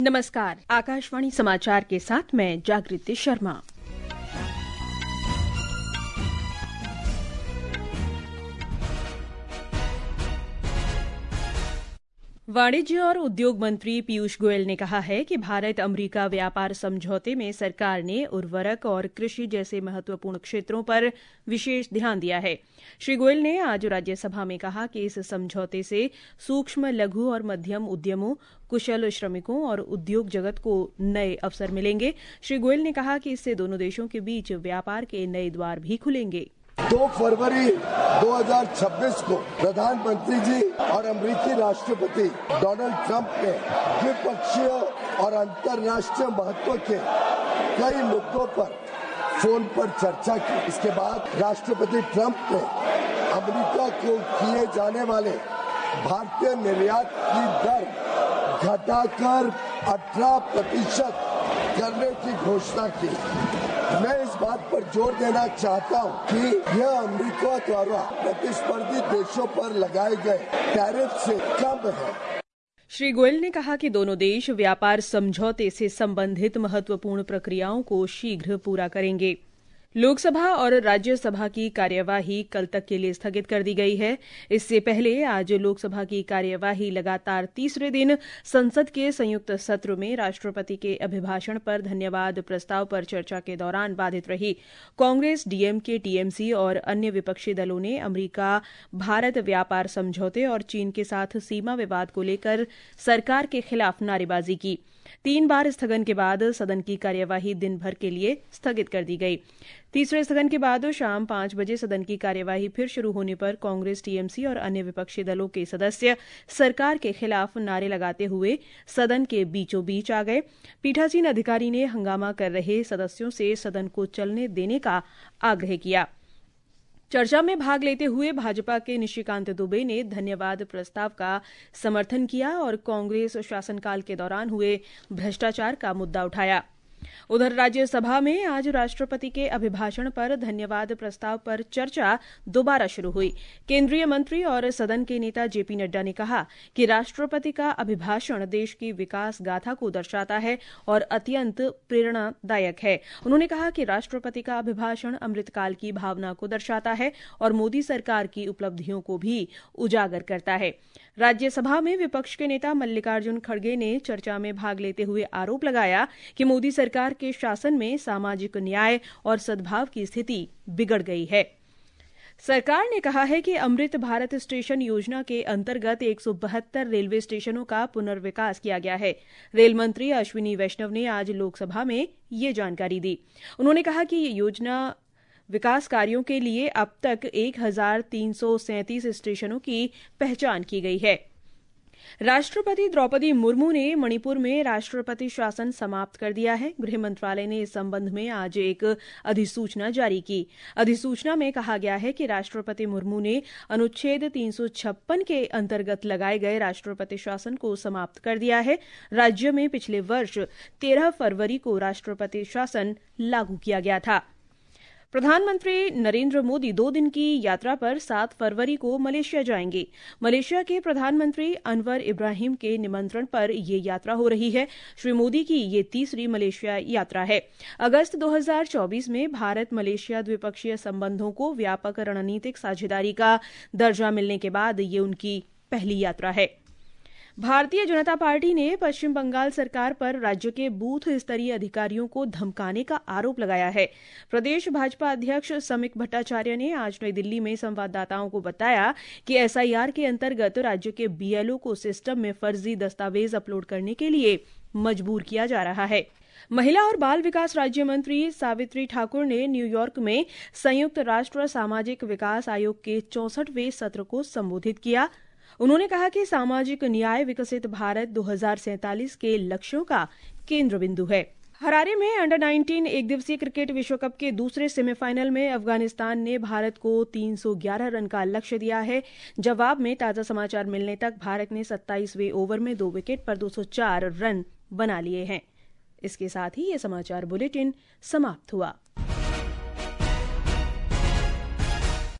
नमस्कार, आकाशवाणी समाचार के साथ मैं जागृति शर्मा। वाणिज्य और उद्योग मंत्री पीयूष गोयल ने कहा है कि भारत अमेरिका व्यापार समझौते में सरकार ने उर्वरक और कृषि जैसे महत्वपूर्ण क्षेत्रों पर विशेष ध्यान दिया है। श्री गोयल ने आज राज्यसभा में कहा कि इस समझौते से सूक्ष्म, लघु और मध्यम उद्यमों, कुशल श्रमिकों और उद्योग जगत को नए अवसर मिलेंगे। श्री गोयल ने कहा कि इससे दोनों देशों के बीच व्यापार के नए द्वार भी खुलेंगे। 2 फरवरी 2026 को प्रधानमंत्री जी और अमेरिकी राष्ट्रपति डोनाल्ड ट्रंप ने द्विपक्षीय और अंतर्राष्ट्रीय महत्व के कई मुद्दों पर फोन पर चर्चा की। इसके बाद राष्ट्रपति ट्रंप ने अमेरिका को किए जाने वाले भारतीय निर्यात की दर घटाकर 18% करने की घोषणा की। मैं इस बात पर जोर देना चाहता हूं कि यह अमेरिका द्वारा प्रतिस्पर्धी देशों पर लगाए गए टैरिफ से कम है। श्री गोयल ने कहा कि दोनों देश व्यापार समझौते से संबंधित महत्वपूर्ण प्रक्रियाओं को शीघ्र पूरा करेंगे। लोकसभा और राज्यसभा की कार्यवाही कल तक के लिए स्थगित कर दी गई है। इससे पहले आज लोकसभा की कार्यवाही लगातार तीसरे दिन संसद के संयुक्त सत्र में राष्ट्रपति के अभिभाषण पर धन्यवाद प्रस्ताव पर चर्चा के दौरान बाधित रही। कांग्रेस, डीएमके, टीएमसी और अन्य विपक्षी दलों ने अमेरिका भारत व्यापार समझौते और चीन के साथ सीमा विवाद को लेकर सरकार के खिलाफ नारेबाजी की। 3 बार स्थगन के बाद सदन की कार्यवाही दिन भर के लिए स्थगित कर दी गई। तीसरे स्थगन के बाद शाम 5 बजे सदन की कार्यवाही फिर शुरू होने पर कांग्रेस, टीएमसी और अन्य विपक्षी दलों के सदस्य सरकार के खिलाफ नारे लगाते हुए सदन के बीचों बीच आ गए। पीठासीन अधिकारी ने हंगामा कर रहे सदस्यों से सदन को चलने देने का आग्रह किया। चर्चा में भाग लेते हुए भाजपा के निशिकांत दुबे ने धन्यवाद प्रस्ताव का समर्थन किया और कांग्रेस शासनकाल के दौरान हुए भ्रष्टाचार का मुद्दा उठाया। उधर राज्यसभा में आज राष्ट्रपति के अभिभाषण पर धन्यवाद प्रस्ताव पर चर्चा दोबारा शुरू हुई। केंद्रीय मंत्री और सदन के नेता जेपी नड्डा ने कहा कि राष्ट्रपति का अभिभाषण देश की विकास गाथा को दर्शाता है और अत्यंत प्रेरणादायक है। उन्होंने कहा कि राष्ट्रपति का अभिभाषण अमृतकाल की भावना को दर्शाता है और मोदी सरकार की उपलब्धियों को भी उजागर करता है। राज्यसभा में विपक्ष के नेता मल्लिकार्जुन खड़गे ने चर्चा में भाग लेते हुए आरोप लगाया कि मोदी सरकार के शासन में सामाजिक न्याय और सद्भाव की स्थिति बिगड़ गई है। सरकार ने कहा है कि अमृत भारत स्टेशन योजना के अंतर्गत 172 रेलवे स्टेशनों का पुनर्विकास किया गया है। रेल मंत्री अश्विनी वैष्णव ने आज लोकसभा में ये जानकारी दी। उन्होंने कहा कि ये योजना विकास कार्यों के लिए अब तक 1337 स्टेशनों की पहचान की गई है। राष्ट्रपति द्रौपदी मुर्मू ने मणिपुर में राष्ट्रपति शासन समाप्त कर दिया है। गृह मंत्रालय ने इस संबंध में आज एक अधिसूचना जारी की। अधिसूचना में कहा गया है कि राष्ट्रपति मुर्मू ने अनुच्छेद 356 के अंतर्गत लगाए गए राष्ट्रपति शासन को समाप्त कर दिया है। राज्य में पिछले वर्ष 13 फरवरी को राष्ट्रपति शासन लागू किया गया था। प्रधानमंत्री नरेंद्र मोदी 2 दिन की यात्रा पर 7 फरवरी को मलेशिया जाएंगे। मलेशिया के प्रधानमंत्री अनवर इब्राहिम के निमंत्रण पर ये यात्रा हो रही है। श्री मोदी की ये तीसरी मलेशिया यात्रा है। अगस्त 2024 में भारत मलेशिया द्विपक्षीय संबंधों को व्यापक रणनीतिक साझेदारी का दर्जा मिलने के बाद ये उनकी पहली यात्रा है। भारतीय जनता पार्टी ने पश्चिम बंगाल सरकार पर राज्य के बूथ स्तरीय अधिकारियों को धमकाने का आरोप लगाया है। प्रदेश भाजपा अध्यक्ष समिक भट्टाचार्य ने आज नई दिल्ली में संवाददाताओं को बताया कि एसआईआर के अंतर्गत राज्य के बीएलओ को सिस्टम में फर्जी दस्तावेज अपलोड करने के लिए मजबूर किया जा रहा है। महिला और बाल विकास राज्य मंत्री सावित्री ठाकुर ने न्यूयॉर्क में संयुक्त राष्ट्र सामाजिक विकास आयोग के 64वें सत्र को संबोधित किया। उन्होंने कहा कि सामाजिक न्याय विकसित भारत 2047 के लक्ष्यों का केंद्र बिंदु है। हरारे में अंडर 19 एक दिवसीय क्रिकेट विश्व कप के दूसरे सेमीफाइनल में अफगानिस्तान ने भारत को 311 रन का लक्ष्य दिया है। जवाब में ताजा समाचार मिलने तक भारत ने 27वें ओवर में 2 विकेट पर 204 रन बना लिए हैं। इसके साथ ही ये समाचार बुलेटिन समाप्त हुआ।